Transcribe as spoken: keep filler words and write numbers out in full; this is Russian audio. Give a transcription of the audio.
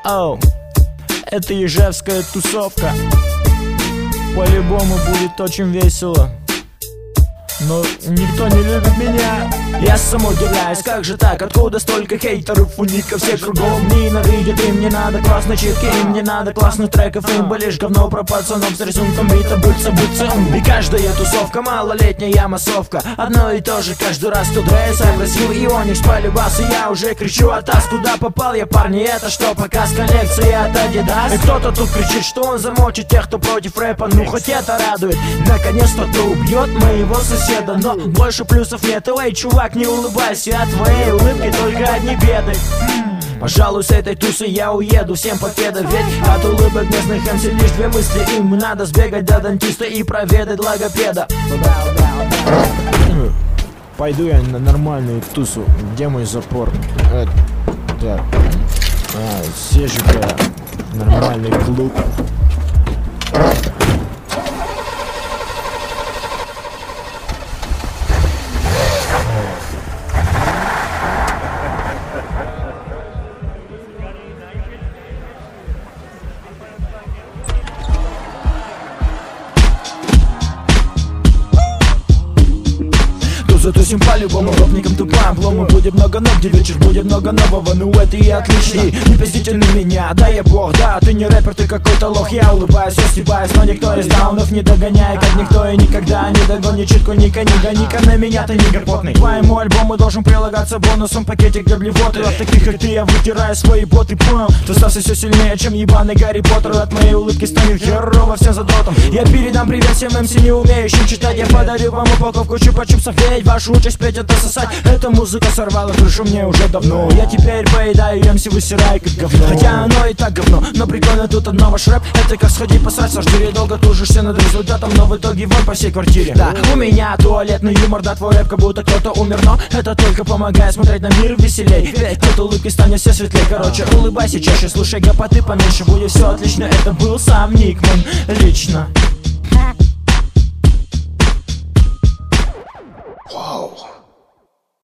Оу, это ижевская тусовка. По-любому будет очень весело, но никто не любит меня. Я сам удивляюсь, как же так, откуда столько хейтеров, у них все кругом ненавидят. Им не надо классной читки, им не надо классных треков, им бы лишь говно про пацанов с рисунком бита, быца, быца. И каждая тусовка малолетняя массовка, одно и то же каждый раз. Тут Рэйс, Агрессив и Оникс полюбас, и я уже кричу атас. Куда попал я, парни, это что, показ коллекции от Adidas? И кто-то тут кричит, что он замочит тех, кто против рэпа, ну хоть это радует. Наконец-то кто убьет моего соседа, но больше плюсов нет. Эй, чувак, не улыбайся, от твоей улыбки только одни беды. Пожалуй, с этой тусы я уеду, всем покеда. Ведь от улыбок местных эм си лишь две мысли: им надо сбегать до дантиста и проведать логопеда. Пойду я на нормальную тусу. Где мой запор? Э, так. А, съезжу-ка в нормальный клуб. Затусим по-любому, гопникам тупам плому. Будет много ног, где вечер, будет много нового. Ну это и отлично, и не пиздите на меня. Да я бог, да, ты не рэпер, ты какой-то лох. Я улыбаюсь, я стебаюсь, но никто из даунов не догоняет. Как никто и никогда не догонит читку Ника, не гони-ка на меня, ты не горпотный. Твоему альбому должен прилагаться бонусом пакетик для блевоты. От таких как ты я вытираю свои боты, понял? Ты стався все сильнее, чем ебаный Гарри Поттер. От моей улыбки станет херово всем задротом. Я передам привет всем эм си не умеющим читать. Я подарю вам упаковку чупа-чупсов, ведь вашу участь петь это сосать. Эта музыка сорвала крышу мне уже давно. Я теперь поедаю эм си, высираю как говно. Хотя оно и так говно, но прикольно тут одно ваш рэп. Это как сходить посрать со жюри. Долго тужишься над результатом, но в итоге вон по всей квартире. Да, у меня туалетный юмор, да, твой рэп как будто кто-то умер. Но это только помогает смотреть на мир веселей. Ведь от улыбки станет все светлей. Короче, улыбайся чаще, слушай гопоты поменьше. Будет все отлично, это был сам Никман лично.